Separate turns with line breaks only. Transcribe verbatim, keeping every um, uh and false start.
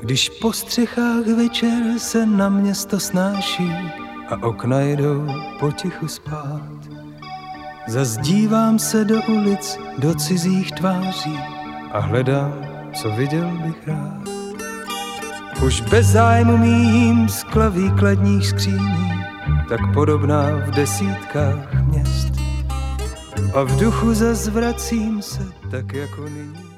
Když po střechách večer se na město snáší a okna jdou potichu spát, zas dívám se do ulic, do cizích tváří a hledám, co viděl bych rád. Už bez zájmu mým skla výkladních skříní, tak podobná v desítkách měst. A v duchu zas vracím se tak jako nyní.